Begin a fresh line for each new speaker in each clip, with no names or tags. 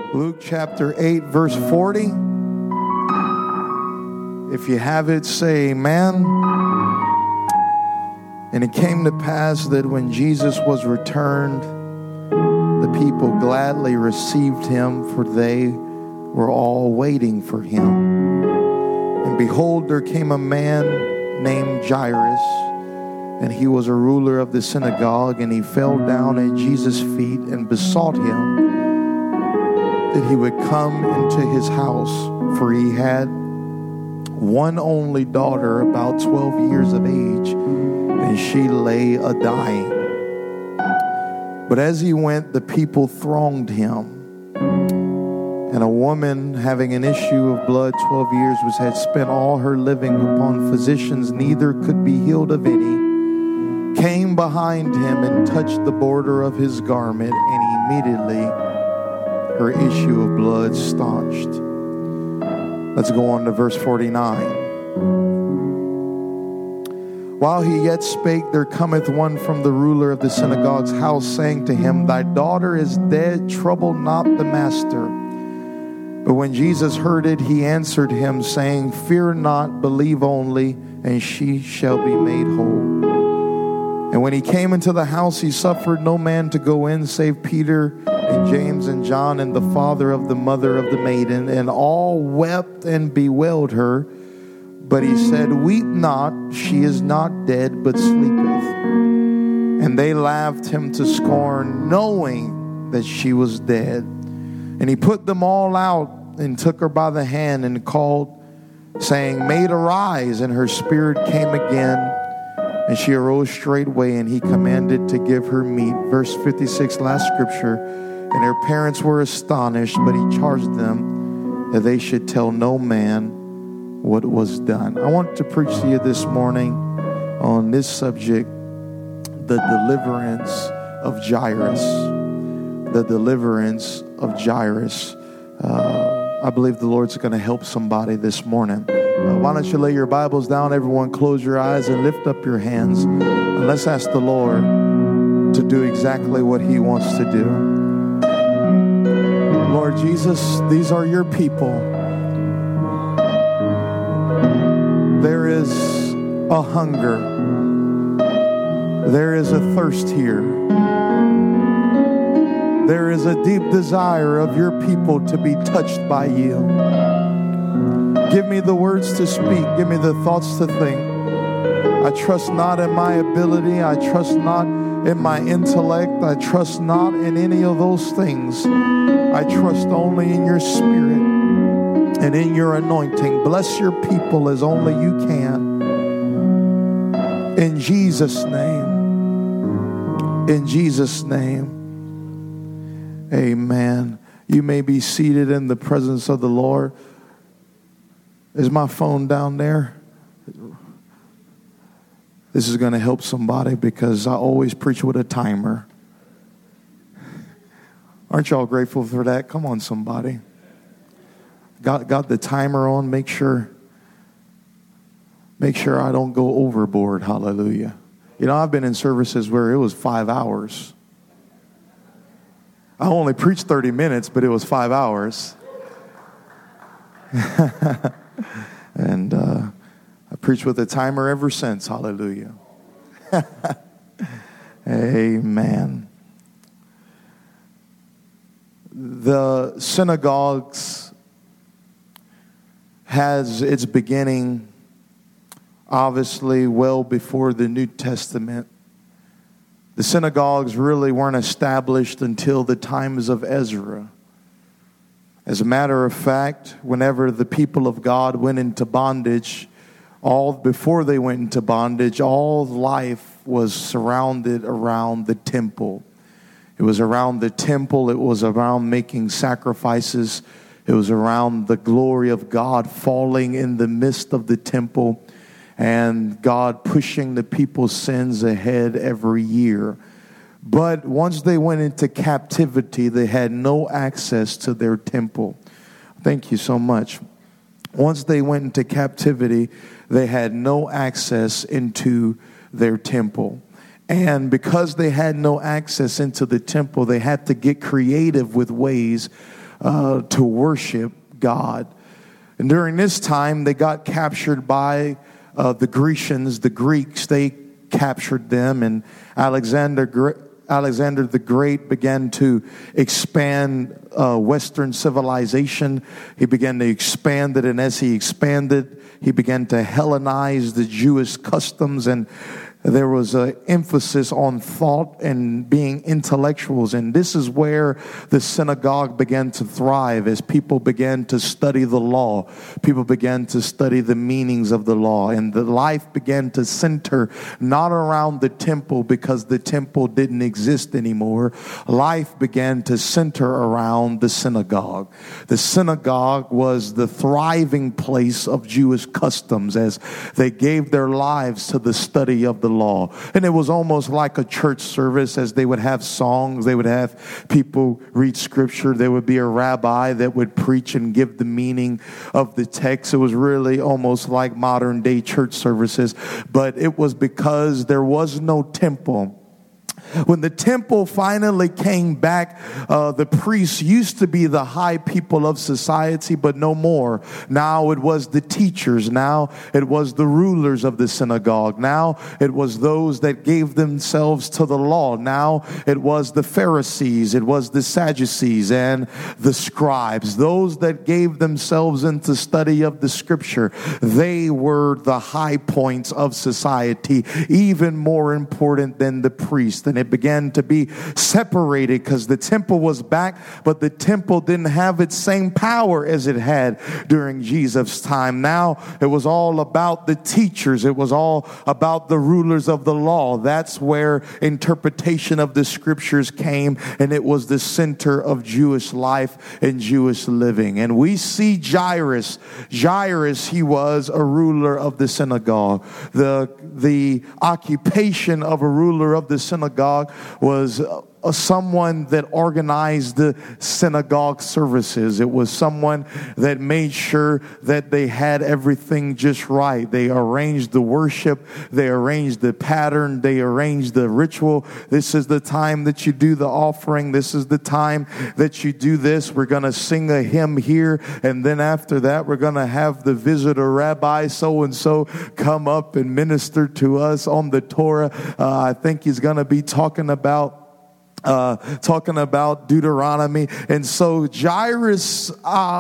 Luke chapter 8, verse 40. If you have it, say amen. And it came to pass that when Jesus was returned, the people gladly received him, for they were all waiting for him. And behold, there came a man named Jairus, and he was a ruler of the synagogue, and he fell down at Jesus' feet and besought him that he would come into his house, for he had one only daughter, about 12 years of age, and she lay a-dying. But as he went, the people thronged him. And a woman having an issue of blood 12 years had spent all her living upon physicians, neither could be healed of any, came behind him and touched the border of his garment, and immediately her issue of blood staunched. Let's go on to verse 49. While he yet spake, there cometh one from the ruler of the synagogue's house, saying to him, Thy daughter is dead, trouble not the master. But when Jesus heard it, he answered him, saying, Fear not, believe only, and she shall be made whole. And when he came into the house, he suffered no man to go in, save Peter and James and John and the father of the mother of the maiden. And all wept and bewailed her. But he said, Weep not, she is not dead, but sleepeth. And they laughed him to scorn, knowing that she was dead. And he put them all out and took her by the hand and called, saying, Maid, arise. And her spirit came again. And she arose straightway, and he commanded to give her meat. Verse 56, last scripture. And her parents were astonished, but he charged them that they should tell no man what was done. I want to preach to you this morning on this subject, the deliverance of Jairus. The deliverance of Jairus. I believe the Lord's going to help somebody this morning. Why don't you lay your Bibles down, everyone, close your eyes and lift up your hands. And let's ask the Lord to do exactly what he wants to do. Lord Jesus, these are your people. There is a hunger. There is a thirst here. There is a deep desire of your people to be touched by you. Give me the words to speak. Give me the thoughts to think. I trust not in my ability. I trust not in my intellect. I trust not in any of those things. I trust only in your spirit and in your anointing. Bless your people as only you can. In Jesus' name. In Jesus' name. Amen. You may be seated in the presence of the Lord. Is my phone down there? This is going to help somebody because I always preach with a timer. Aren't y'all grateful for that? Come on, somebody. Got the timer on. Make sure I don't go overboard. Hallelujah. You know, I've been in services where it was 5 hours. I only preached 30 minutes, but it was 5 hours. And I preached with a timer ever since. Hallelujah. Amen. The synagogues has its beginning, obviously, well before the New Testament. The synagogues really weren't established until the times of Ezra. As a matter of fact, whenever the people of God went into bondage, before they went into bondage, all life was surrounded around the temple. It was around the temple. It was around making sacrifices. It was around the glory of God falling in the midst of the temple and God pushing the people's sins ahead every year. But once they went into captivity, they had no access to their temple. Thank you so much. Once they went into captivity, they had no access into their temple. And because they had no access into the temple, they had to get creative with ways to worship God. And during this time, they got captured by the Grecians, the Greeks. They captured them, and Alexander the Great began to expand Western civilization. He began to expand it, and as he expanded, he began to Hellenize the Jewish customs, and there was an emphasis on thought and being intellectuals. And this is where the synagogue began to thrive as people began to study the law. People began to study the meanings of the law. And the life began to center not around the temple because the temple didn't exist anymore. Life began to center around the synagogue. The synagogue was the thriving place of Jewish customs as they gave their lives to the study of the law. And it was almost like a church service, as they would have songs, they would have people read scripture, there would be a rabbi that would preach and give the meaning of the text. It was really almost like modern day church services, but it was because there was no temple. When the temple finally came back, the priests used to be the high people of society, but no more. Now it was the teachers. Now it was the rulers of the synagogue. Now it was those that gave themselves to the law. Now it was the Pharisees. It was the Sadducees and the scribes. Those that gave themselves into study of the scripture. They were the high points of society, even more important than the priest. And it began to be separated because the temple was back, but the temple didn't have its same power as it had during Jesus' time. Now it was all about the teachers. It was all about the rulers of the law. That's where interpretation of the scriptures came, and it was the center of Jewish life and Jewish living. And we see Jairus. Jairus, he was a ruler of the synagogue. The occupation of a ruler of the synagogue was someone that organized the synagogue services. It was someone that made sure that they had everything just right. They arranged the worship. They arranged the pattern. They arranged the ritual. This is the time that you do the offering. This is the time that you do this. We're going to sing a hymn here. And then after that, we're going to have the visitor rabbi so-and-so come up and minister to us on the Torah. I think he's going to be talking about Deuteronomy. And so Jairus,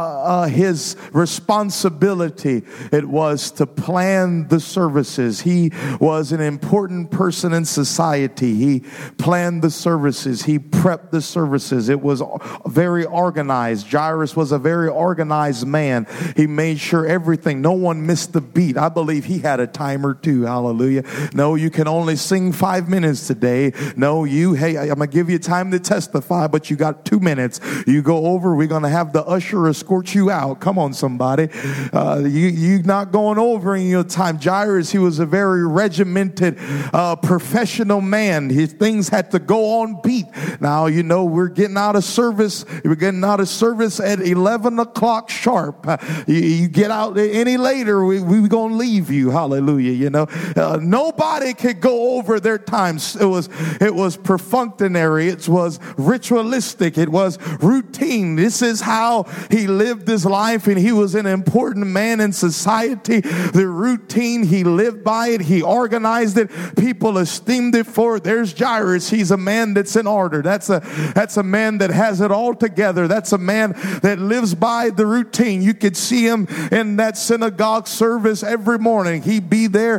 his responsibility, it was to plan the services. He was an important person in society. He planned the services. He prepped the services. It was very organized. Jairus was a very organized man. He made sure everything, no one missed the beat. I believe he had a timer too. Hallelujah. No, you can only sing 5 minutes today. No, hey, I'm going to give you time to testify, but you got 2 minutes. You go over, we're going to have the usher escort you out. Come on, somebody. You're not going over in your time. Jairus, he was a very regimented, professional man. His things had to go on beat. Now, you know, we're getting out of service. We're getting out of service at 11 o'clock sharp. You get out any later, we're going to leave you. Hallelujah. You know, nobody could go over their times. It was perfunctory. It was ritualistic. It was routine. This is how he lived his life, and he was an important man in society. The routine, he lived by it. He organized it. People esteemed it for it. There's Jairus. He's a man that's in order. That's a man that has it all together. That's a man that lives by the routine. You could see him in that synagogue service every morning. He'd be there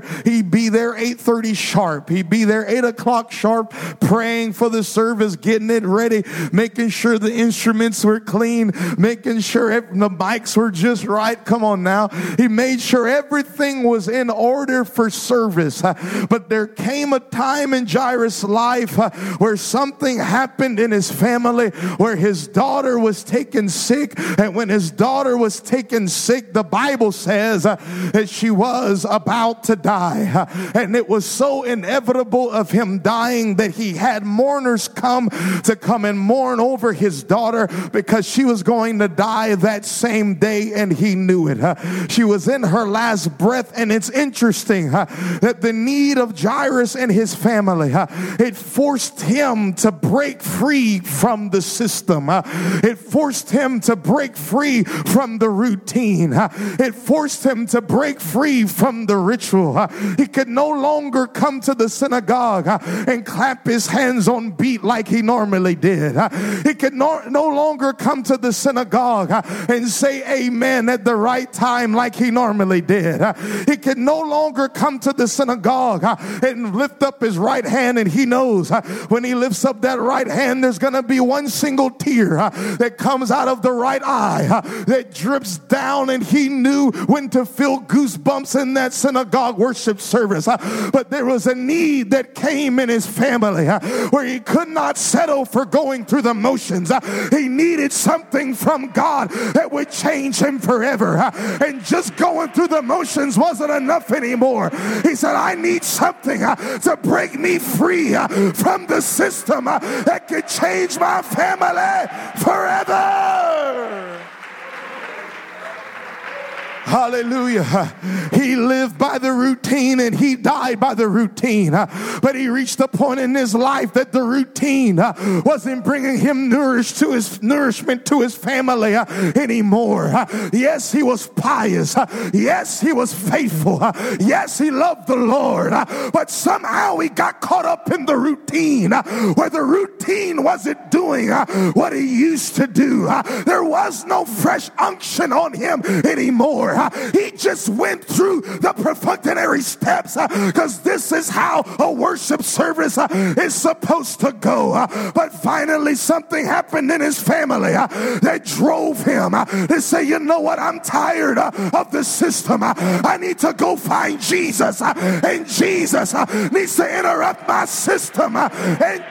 8:30 sharp. He'd be there 8 o'clock sharp, praying for the service, getting it ready, making sure the instruments were clean, making sure the mics were just right. Come on now. He made sure everything was in order for service. But there came a time in Jairus' life where something happened in his family, where his daughter was taken sick. And when his daughter was taken sick, the Bible says that she was about to die. And it was so inevitable of him dying that he had mourners come and mourn over his daughter because she was going to die that same day, and he knew it. She was in her last breath, and it's interesting that the need of Jairus and his family, it forced him to break free from the system. It forced him to break free from the routine. It forced him to break free from the ritual. He could no longer come to the synagogue and clap his hands on beat like he normally did. He could no longer come to the synagogue and say amen at the right time like he normally did. He could no longer come to the synagogue and lift up his right hand, and he knows when he lifts up that right hand, there's going to be one single tear that comes out of the right eye that drips down, and he knew when to feel goosebumps in that synagogue worship service. But there was a need that came in his family where he could not settle for going through the motions. He needed something from God that would change him forever. And just going through the motions wasn't enough anymore. He said, I need something to break me free from the system that could change my family forever. Hallelujah. He lived by the routine and he died by the routine. But he reached a point in his life that the routine wasn't bringing him nourishment to his family anymore. Yes, he was pious. Yes, he was faithful. Yes, he loved the Lord. But somehow he got caught up in the routine where the routine wasn't doing what he used to do. There was no fresh unction on him anymore. He just went through the perfunctory steps because this is how a worship service is supposed to go. But finally something happened in his family that drove him to say, you know what, I'm tired of the system. I need to go find Jesus, and Jesus needs to interrupt my system. And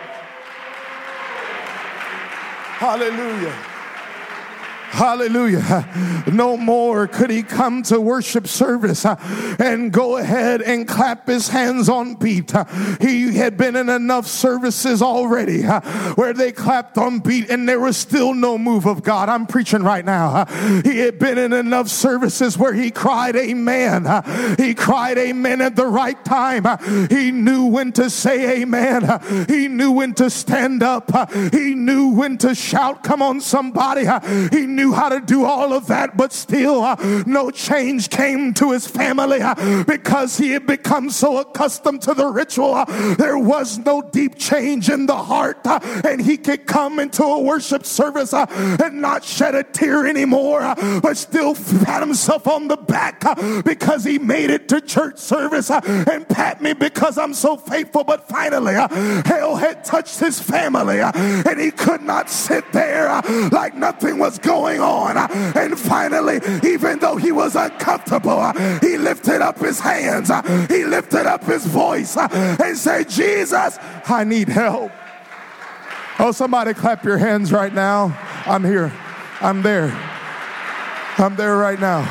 hallelujah. Hallelujah. No more could he come to worship service and go ahead and clap his hands on beat. He had been in enough services already where they clapped on beat and there was still no move of God. I'm preaching right now. He had been in enough services where he cried amen. He cried amen at the right time. He knew when to say amen. He knew when to stand up. He knew when to shout. Come on, somebody. He knew how to do all of that, but still no change came to his family because he had become so accustomed to the ritual. There was no deep change in the heart, and he could come into a worship service and not shed a tear anymore, but still pat himself on the back because he made it to church service and pat me because I'm so faithful. But finally hell had touched his family and he could not sit there like nothing was going on. And finally, even though he was uncomfortable, he lifted up his hands, he lifted up his voice and said, Jesus, I need help. Oh, somebody clap your hands right now. I'm here. I'm there. I'm there right now.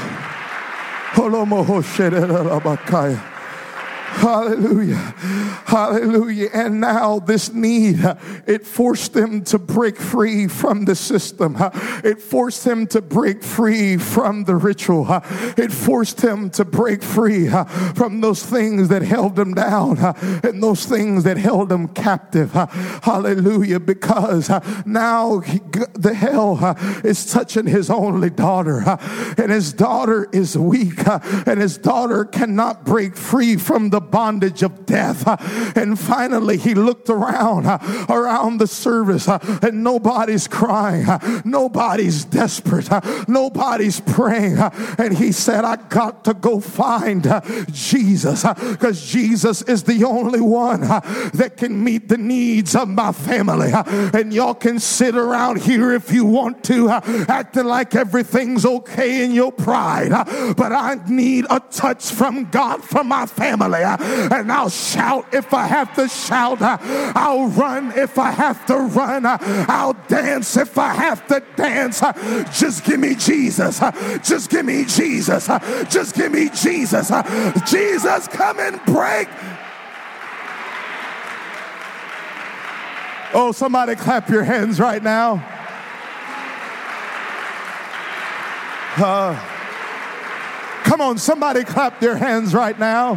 Hallelujah. Hallelujah. And now this need, it forced him to break free from the system. It forced him to break free from the ritual. It forced him to break free from those things that held him down and those things that held him captive. Hallelujah. Because now the hell is touching his only daughter, and his daughter is weak, and his daughter cannot break free from the bondage of death. And finally he looked around the service, and nobody's crying, nobody's desperate, nobody's praying, and he said, I got to go find Jesus, because Jesus is the only one that can meet the needs of my family. And y'all can sit around here if you want to, acting like everything's okay in your pride, but I need a touch from God for my family. And I'll shout if I have to shout. I'll run if I have to run. I'll dance if I have to dance. Just give me Jesus. Just give me Jesus. Just give me Jesus. Jesus, come and break. Oh, somebody clap your hands right now. Come on, somebody clap their hands right now.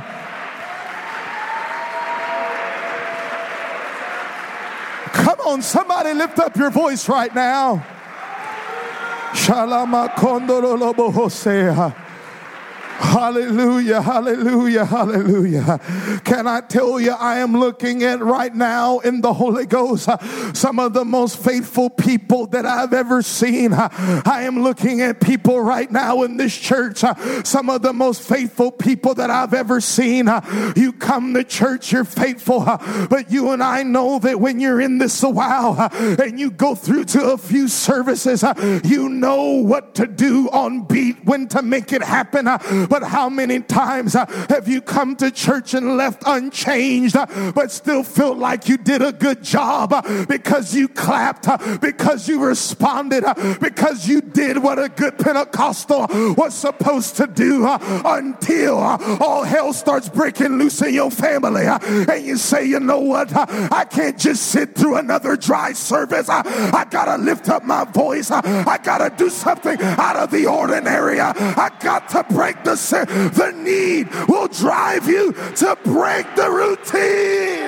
Come on, somebody lift up your voice right now. Shalama kondolo hosea. Hallelujah, hallelujah, hallelujah. Can I tell you, I am looking at right now in the Holy Ghost some of the most faithful people that I've ever seen. I am looking at people right now in this church, some of the most faithful people that I've ever seen. You come to church, you're faithful, but you and I know that when you're in this a while and you go through to a few services, you know what to do on beat, when to make it happen. But how many times have you come to church and left unchanged, but still feel like you did a good job because you clapped, because you responded, because you did what a good Pentecostal was supposed to do, until all hell starts breaking loose in your family and you say, you know what, I can't just sit through another dry service. I gotta lift up my voice. I gotta do something out of the ordinary. I got to break the need will drive you to break the routine.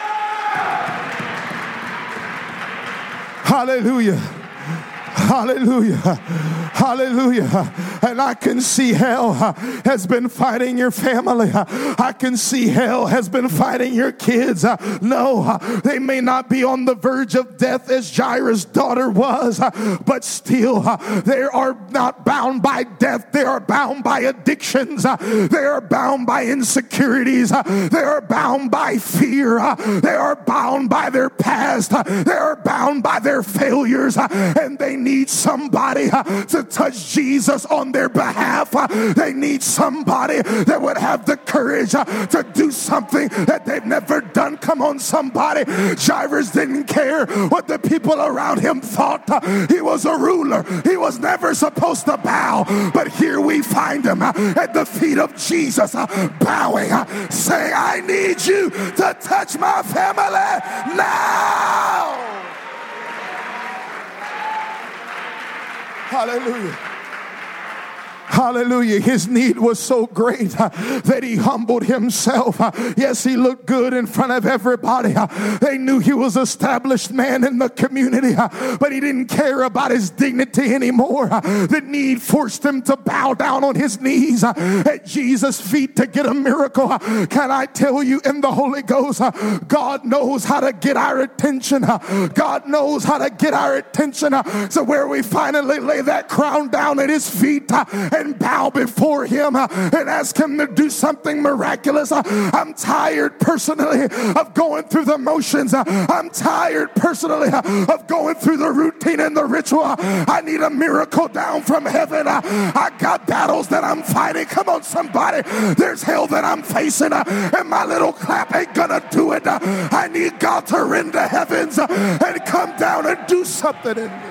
Hallelujah. Hallelujah. Hallelujah. And I can see hell has been fighting your family. I can see hell has been fighting your kids. No, they may not be on the verge of death as Jairus' daughter was, but still they are not bound by death. They are bound by addictions. They are bound by insecurities. They are bound by fear. They are bound by their past. They are bound by their failures, and they need somebody to touch Jesus on their behalf. They need somebody that would have the courage to do something that they've never done. Come on, somebody. Jairus didn't care what the people around him thought. He was a ruler. He was never supposed to bow. But here we find him at the feet of Jesus, bowing, saying, I need you to touch my family now. Hallelujah. Hallelujah. His need was so great that he humbled himself. Yes, he looked good in front of everybody. They knew he was an established man in the community, but he didn't care about his dignity anymore. The need forced him to bow down on his knees at Jesus' feet to get a miracle. Can I tell you, in the Holy Ghost, God knows how to get our attention. God knows how to get our attention. So where we finally lay that crown down at his feet and bow before him and ask him to do something miraculous. I'm tired personally of going through the motions. I'm tired personally of going through the routine and the ritual. I need a miracle down from heaven. I got battles that I'm fighting. Come on, somebody. There's hell that I'm facing, and my little clap ain't gonna do it. I need God to rend the heavens and come down and do something in me.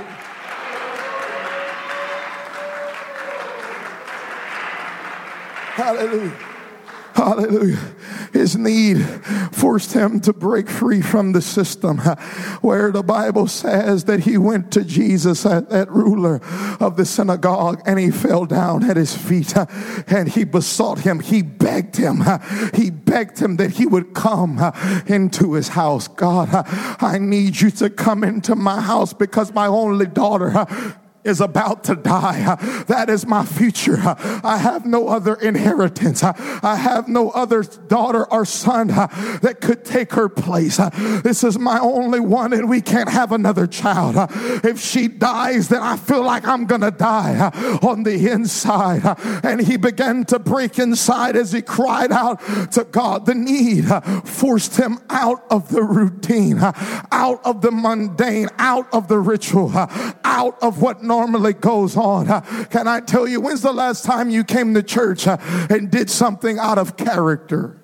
Hallelujah. Hallelujah. His need forced him to break free from the system, where the Bible says that he went to Jesus, that ruler of the synagogue, and he fell down at his feet and he besought him. He begged him. He begged him that he would come into his house. God, I need you to come into my house because my only daughter is about to die. That is my future. I have no other inheritance. I have no other daughter or son that could take her place. This is my only one, and we can't have another child. If she dies, then I feel like I'm gonna die on the inside. And he began to break inside as he cried out to God. The need forced him out of the routine, out of the mundane, out of the ritual, out of what normally goes on. Can I tell you, when's the last time you came to church and did something out of character?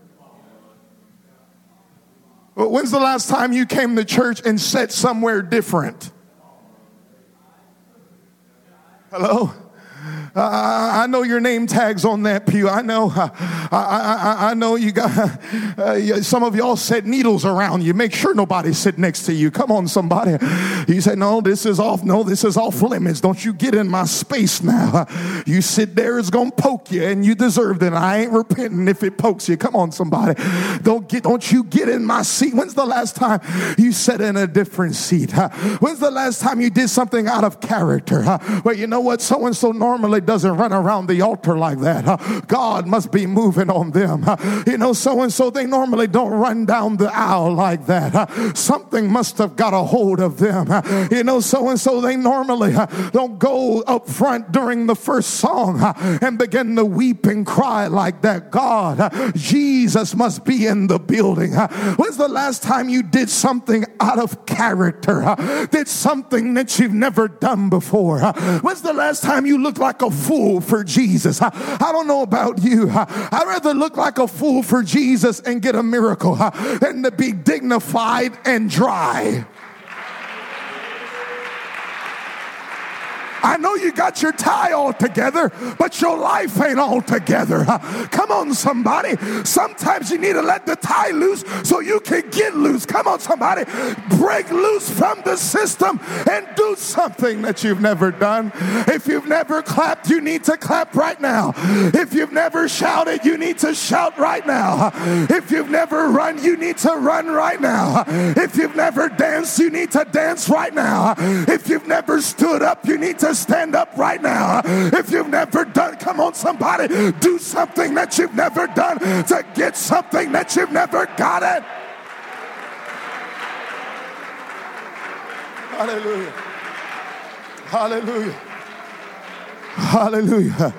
When's the last time you came to church and sat somewhere different? Hello? I know your name tags on that pew. I know. I know you got some of y'all set needles around you. Make sure nobody sit next to you. Come on, somebody. You say, no, this is off. No, this is off limits. Don't you get in my space now. You sit there, it's gonna poke you, and you deserve it. I ain't repenting if it pokes you. Come on, somebody. Don't you get in my seat. When's the last time you sat in a different seat? When's the last time you did something out of character? Well, you know what? So-and-so normally doesn't run around the altar like that. God must be moving on them. You know, so-and-so, they normally don't run down the aisle like that. Something must have got a hold of them. You know, so-and-so, they normally don't go up front during the first song and begin to weep and cry like that. God, Jesus must be in the building. When's the last time you did something out of character? Did something that you've never done before? When's the last time you looked like a fool for Jesus? I don't know about you. I'd rather look like a fool for Jesus and get a miracle than to be dignified and dry. I know you got your tie all together, but your life ain't all together. Come on, somebody. Sometimes you need to let the tie loose so you can get loose. Come on, somebody. Break loose from the system and do something that you've never done. If you've never clapped, you need to clap right now. If you've never shouted, you need to shout right now. If you've never run, you need to run right now. If you've never danced, you need to dance right now. If you've never stood up, you need to stand up right now. If you've never done, come on, somebody, do something that you've never done to get something that you've never gotten. Hallelujah. Hallelujah. Hallelujah.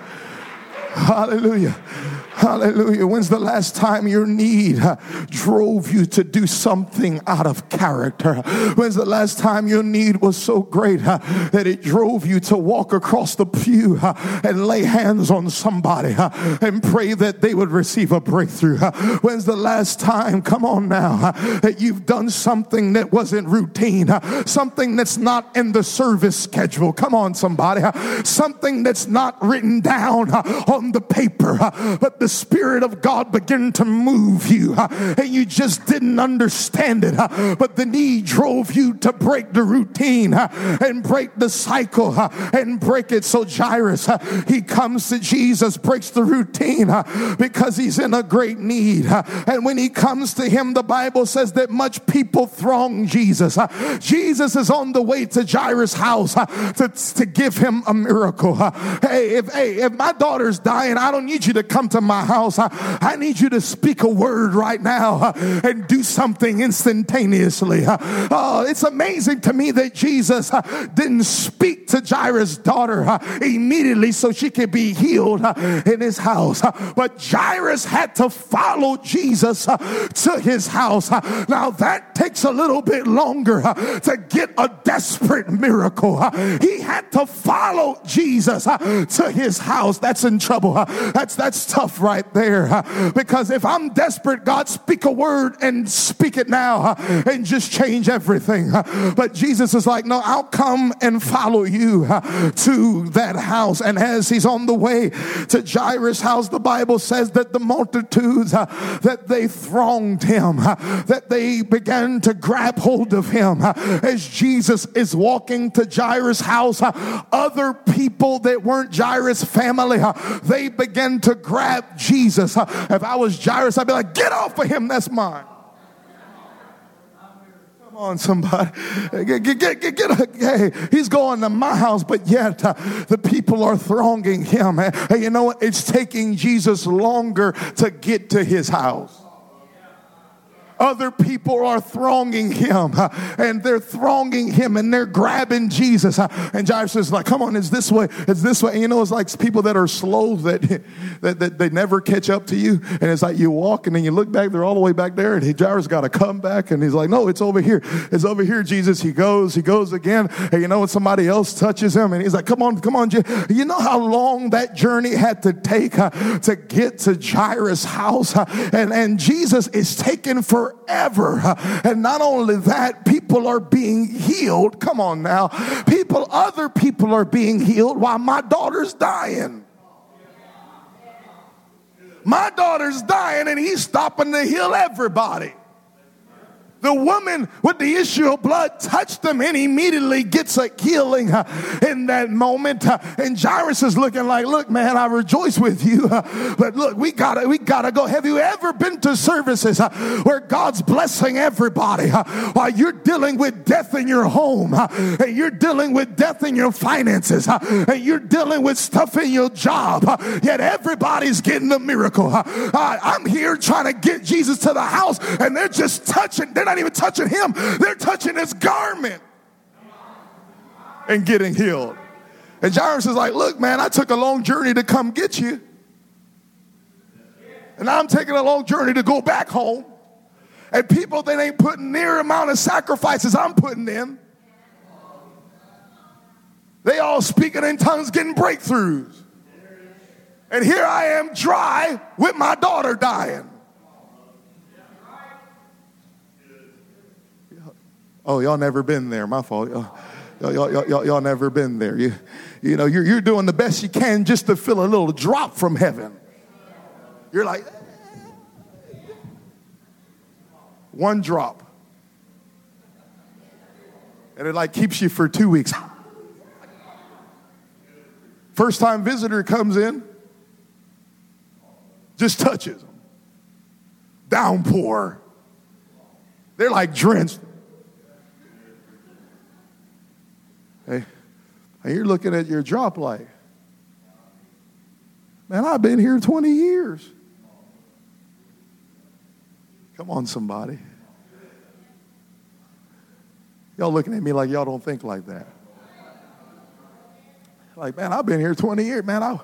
Hallelujah. Hallelujah. When's the last time your need drove you to do something out of character? When's the last time your need was so great that it drove you to walk across the pew and lay hands on somebody and pray that they would receive a breakthrough? When's the last time, come on now, that you've done something that wasn't routine, something that's not in the service schedule? Come on, somebody. Something that's not written down on the paper, but the Spirit of God began to move you and you just didn't understand it, but the need drove you to break the routine and break the cycle and break it. So Jairus, he comes to Jesus, breaks the routine because he's in a great need. And when he comes to him, the Bible says that much people throng Jesus. Jesus is on the way to Jairus' house to give him a miracle. Hey, if my daughter's dying, I don't need you to come to my house. I need you to speak a word right now and do something instantaneously. It's amazing to me that Jesus didn't speak to Jairus' daughter immediately so she could be healed in his house. But Jairus had to follow Jesus to his house. Now that takes a little bit longer to get a desperate miracle. He had to follow Jesus to his house. That's in trouble. That's tough right there. Because if I'm desperate, God, speak a word and speak it now and just change everything. But Jesus is like, no, I'll come and follow you to that house. And as he's on the way to Jairus' house, the Bible says that the multitudes that they thronged him, that they began to grab hold of him. As Jesus is walking to Jairus' house, other people that weren't Jairus' family, they began to grab Jesus. If I was Jairus, I'd be like, get off of him, that's mine. Come on, somebody. Hey, he's going to my house, but yet the people are thronging him. Hey, you know what? It's taking Jesus longer to get to his house. Other people are thronging him, and they're thronging him, and they're grabbing Jesus. And Jairus is like, come on, it's this way, it's this way. And you know, it's like people that are slow that they never catch up to you. And it's like you walk, and then you look back, they're all the way back there, and Jairus got to come back, and he's like, no, it's over here. It's over here, Jesus. He goes again. And you know what? Somebody else touches him, and he's like, come on. You know how long that journey had to take to get to Jairus' house? And Jesus is taking forever. And not only that, people are being healed. Come on now. Other people are being healed while my daughter's dying. My daughter's dying and he's stopping to heal everybody. The woman with the issue of blood touched him and immediately gets a healing in that moment. And Jairus is looking like, look, man, I rejoice with you. But look, we gotta go. Have you ever been to services where God's blessing everybody while you're dealing with death in your home, and you're dealing with death in your finances, and you're dealing with stuff in your job, yet everybody's getting a miracle. I'm here trying to get Jesus to the house, and they're just touching. They're not even touching him. They're touching his garment and getting healed. And Jairus is like, look, man, I took a long journey to come get you. And now I'm taking a long journey to go back home. And people that ain't putting near amount of sacrifices I'm putting in. They all speaking in tongues, getting breakthroughs. And here I am dry with my daughter dying. Oh, y'all never been there. My fault. Y'all never been there. You know, you're doing the best you can just to feel a little drop from heaven. You're like, one drop. And it like keeps you for 2 weeks. First time visitor comes in, just touches them. Downpour. They're like drenched. Hey, and you're looking at your drop like, man, I've been here 20 years. Come on, somebody. Y'all looking at me like y'all don't think like that. Like, man, I've been here 20 years. Man,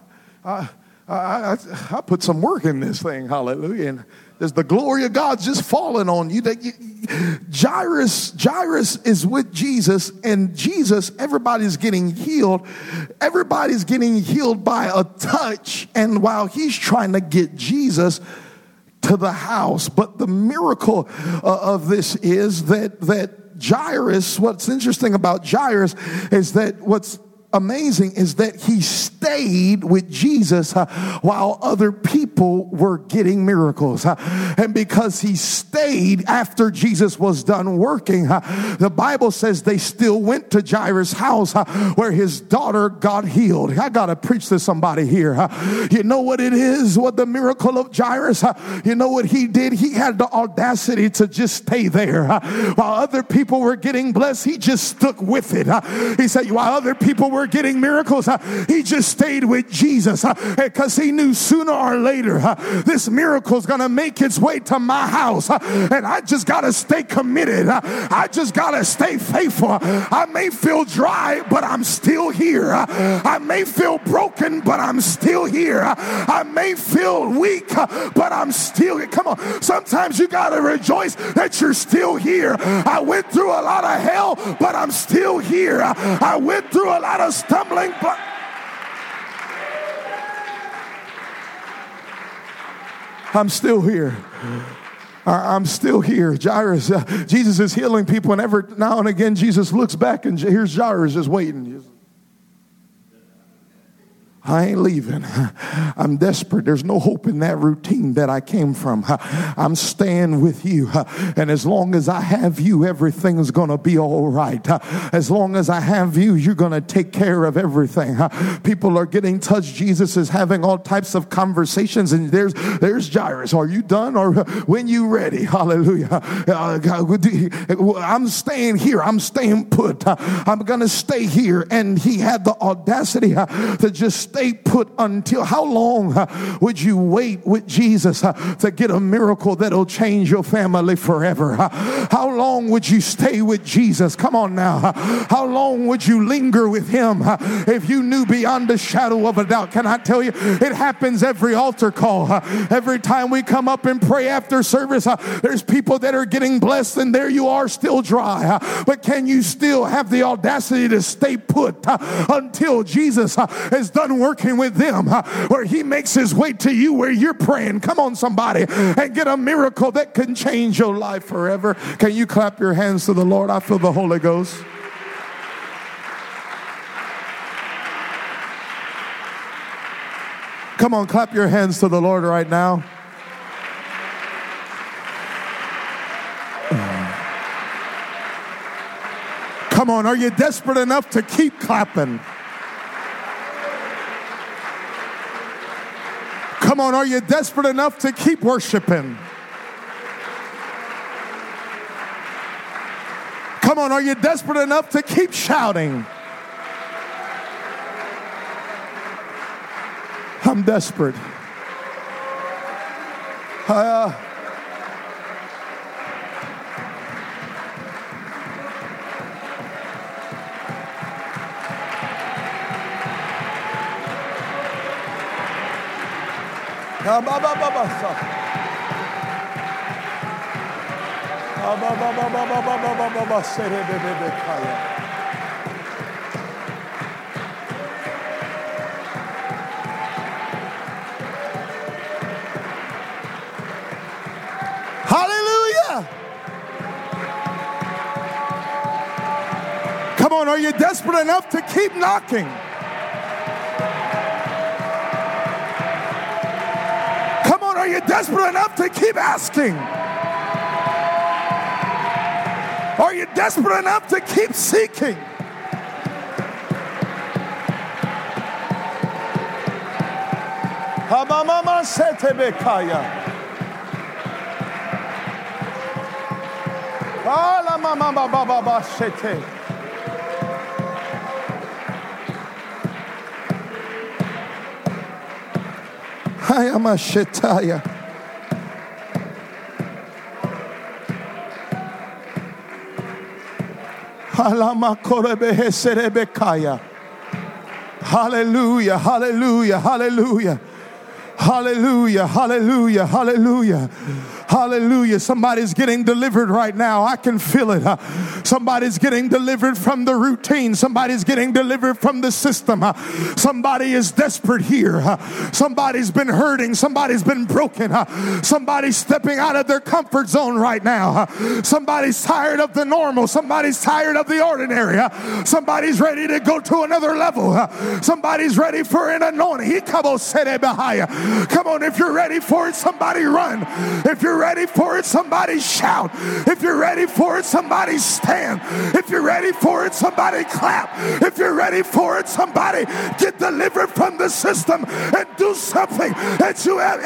I put some work in this thing. Hallelujah. And there's the glory of God just falling on you. Jairus is with Jesus, and Jesus, everybody's getting healed. Everybody's getting healed by a touch. And while he's trying to get Jesus to the house, but the miracle of this is that Jairus, what's interesting about Jairus is that what's amazing is that he stayed with Jesus while other people were getting miracles. And because he stayed after Jesus was done working, the Bible says they still went to Jairus' house where his daughter got healed. I got to preach to somebody here. You know what it is? What the miracle of Jairus? You know what he did? He had the audacity to just stay there. While other people were getting blessed, he just stuck with it. He said, while other people were getting miracles, he just stayed with Jesus because he knew sooner or later this miracle is going to make its way to my house, and I just got to stay committed. I just got to stay faithful. I may feel dry, but I'm still here. I may feel broken, but I'm still here. I may feel weak, but I'm still here. Come on. Sometimes you got to rejoice that you're still here. I went through a lot of hell, but I'm still here. I went through a lot of stumbling, but I'm still here. I'm still here. Jairus, Jesus is healing people, and every now and again Jesus looks back and here's Jairus just waiting. I ain't leaving. I'm desperate. There's no hope in that routine that I came from. I'm staying with you. And as long as I have you, everything's going to be all right. As long as I have you, you're going to take care of everything. People are getting touched. Jesus is having all types of conversations. And there's Jairus. Are you done? Or when you ready? Hallelujah. I'm staying here. I'm staying put. I'm going to stay here. And he had the audacity to just stay put until, how long would you wait with Jesus to get a miracle that'll change your family forever? How long would you stay with Jesus? Come on now. How long would you linger with him if you knew beyond a shadow of a doubt? Can I tell you, it happens every altar call. Every time we come up and pray after service, there's people that are getting blessed, and there you are still dry. But can you still have the audacity to stay put until Jesus is done working with them, where he makes his way to you where you're praying? Come on, somebody, and get a miracle that can change your life forever. Can you clap your hands to the Lord? I feel the Holy Ghost. Come on, clap your hands to the Lord right now. Come on, are you desperate enough to keep clapping? Come on, are you desperate enough to keep worshiping? Come on, are you desperate enough to keep shouting? I'm desperate. Hallelujah. Come on, are you desperate enough to keep knocking? Come on, are you desperate enough to keep asking? Are you desperate enough to keep seeking? I am a shetaya. Hallelujah, hallelujah, hallelujah. Hallelujah, hallelujah, hallelujah. Hallelujah. Somebody's getting delivered right now. I can feel it. Somebody's getting delivered from the routine. Somebody's getting delivered from the system. Somebody is desperate here. Somebody's been hurting. Somebody's been broken. Somebody's stepping out of their comfort zone right now. Somebody's tired of the normal. Somebody's tired of the ordinary. Somebody's ready to go to another level. Somebody's ready for an anointing. Come on, if you're ready for it, somebody run. If you're ready for it, somebody shout. If you're ready for it, somebody stand. If you're ready for it, somebody clap. If you're ready for it, somebody get delivered from the system and do something that you have.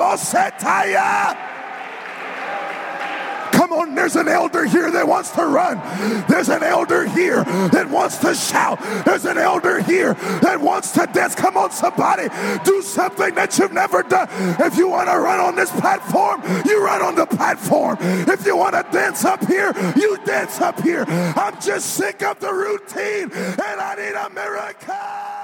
Come on, there's an elder here that wants to run. There's an elder here that wants to shout. There's an elder here that wants to dance. Come on, somebody, do something that you've never done. If you want to run on this platform, you run on the platform. If you want to dance up here, you dance up here. I'm just sick of the routine and I need a miracle.